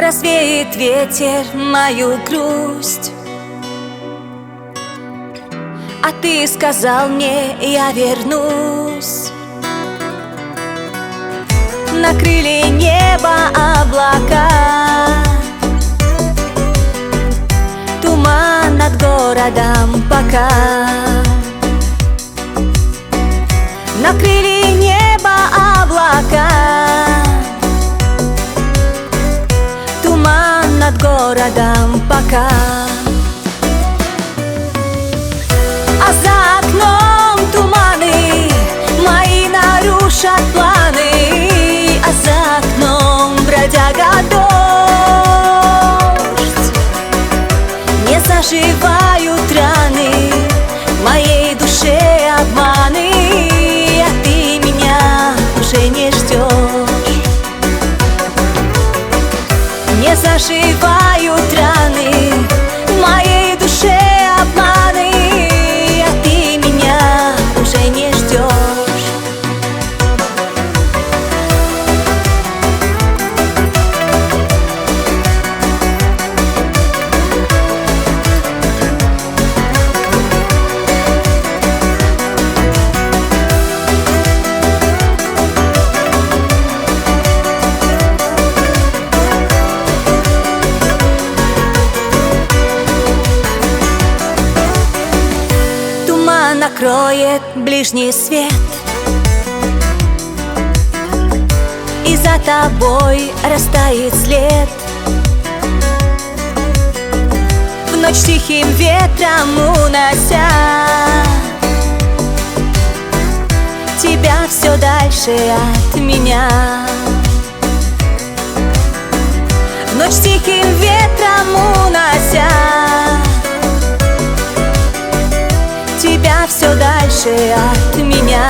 развеет ветер мою грусть. А ты сказал мне, я вернусь. Накрыли небо облака, туман над городом пока. Накрыли небо облака, туман над городом пока. А за окном туманы мои нарушат планы. А за окном бродяга дождь. Не заживают раны в моей душе обманы. А ты меня уже не ждешь. Не заживают раны в моей душе обманы. А ты меня уже не ждешь. Накроет ближний свет, и за тобой растает след. В ночь тихим ветром унося тебя все дальше от меня. В ночь тихим ветром унося тебя все дальше от меня.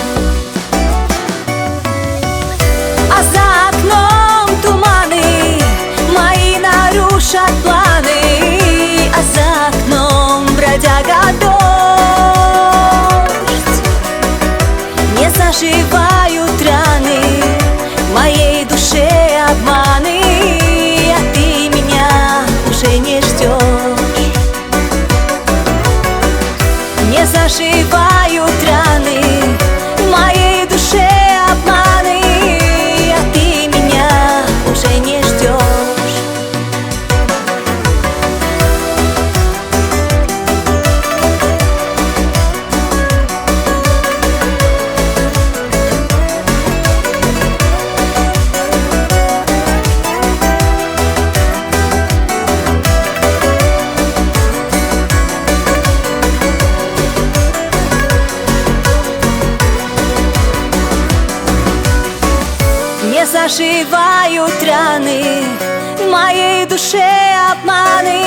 А за окном туманы мои нарушат планы. А за окном бродяга дождь. Не заживают раны в моей душе обманы. А ты меня уже не ждешь. Не заживают раны в моей душе обманы. А ты меня уже не ждешь. Не заживают раны в моей душе обманы.